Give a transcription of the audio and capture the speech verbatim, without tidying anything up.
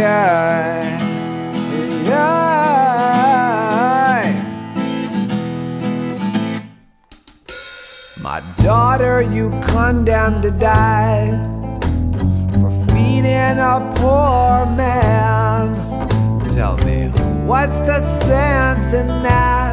My daughter, you condemned to die for feeding a poor man. Tell me, what's the sense in that?